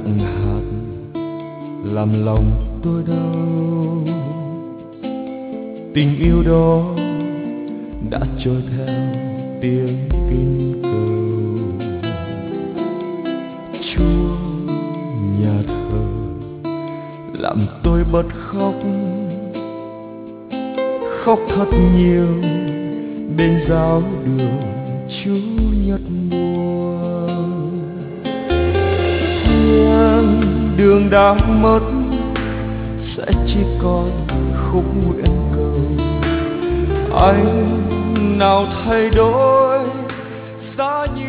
nặng hạt làm lòng tôi đau. Tình yêu đó đã trôi theo tiếng kinh cầu. Chúa nhà thờ làm tôi bật khóc, khóc thật nhiều bên giáo đường Chủ nhật mùa. Thiên đường đã mất sẽ chỉ còn khúc nguyện cầu. Anh nào thay đổi giá như